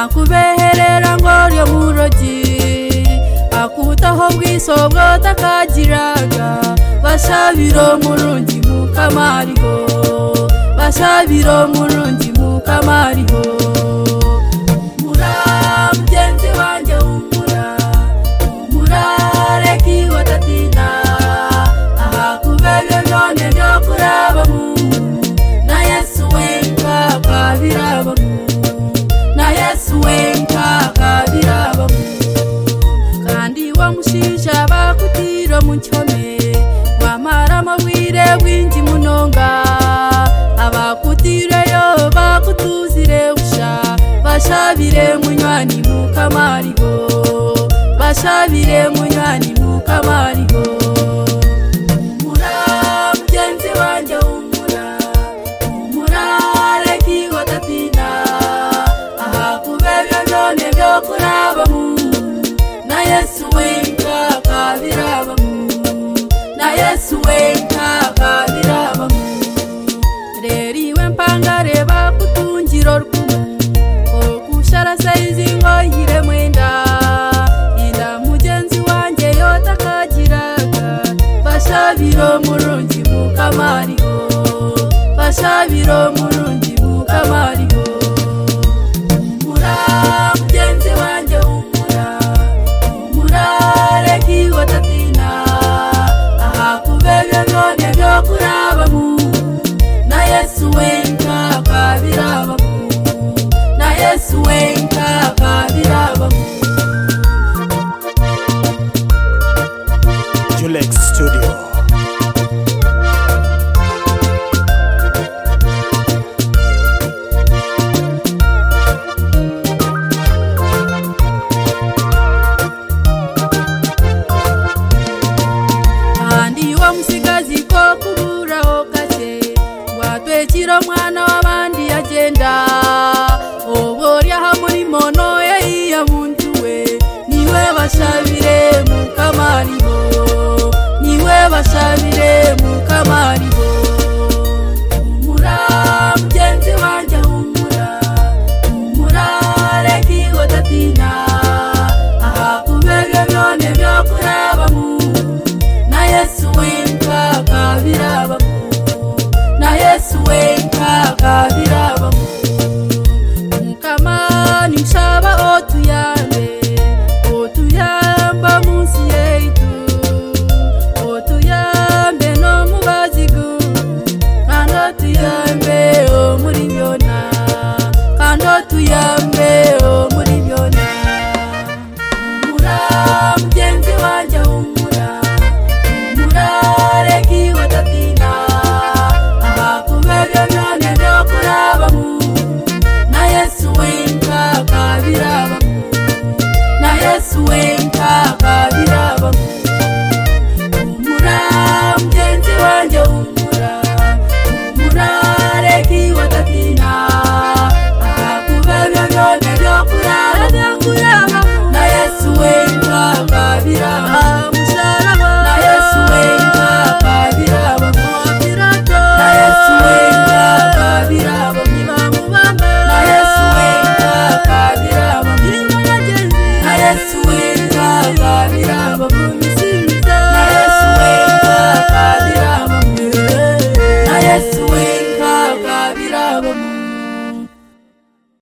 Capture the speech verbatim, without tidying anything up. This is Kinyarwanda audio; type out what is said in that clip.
nakubeherera ngoryo murogi akutaho bwisobwo takagiraga bashabiro murungi mukamariho bashabiro murungi mukamariho mura mugenzi wanje umura umurare kiwatatina aha kubega none byo kuraba mu na Yesu wenka kabiraba mu na Yesu wenka kabiraba mu kandi wamushisha bakutiro munchome wamara mawire winji munonga abakutire yo bakutuzire usha bashabire munywani mukamariho bashabire munywani mukamariho mura mugenzi wanje umura umurare kiwatatina aha kubega none byo kuraba mu na Yesu wenka kabiraba mu na Yesu wenka kabiraba mu reri wempangare bakutungiro rukumu okushara saizi ngoyire mwenda inda mugenzi wanje yotakagiraga bashabiro murungi mukamariho bashabiro murungi mukamariho mura mugenzi wanje umura umurare kiwatatina aha kubega none byo kuraba mu na Yesu wenka kabiraba mu na Yesu wenka kabiraba mu Julex Studio. andi wa musigazi ko kubura okache watwekiro mwana wabandi agenda oborya hamuri mono ye ya muntu we niwe bashabire mukamariho niwe bashabire mukamariho umura mugenzi wanje umura umurare kiwatatina aha kubega none byo kuraba mu na Yesu wenka kabiraba mu na Yesu wenka kabiraba mu mukamani mshaba otuyambe otuyamba munsi yetu otuyambe no mubazigu kando tuyambe o muri byona kando tuyambe o muri byona mura mugenzi wanje umura umurare kiwatatina aha kubega none byo kuraba mu na Yesu wenka kabiraba mu na Yesu wenka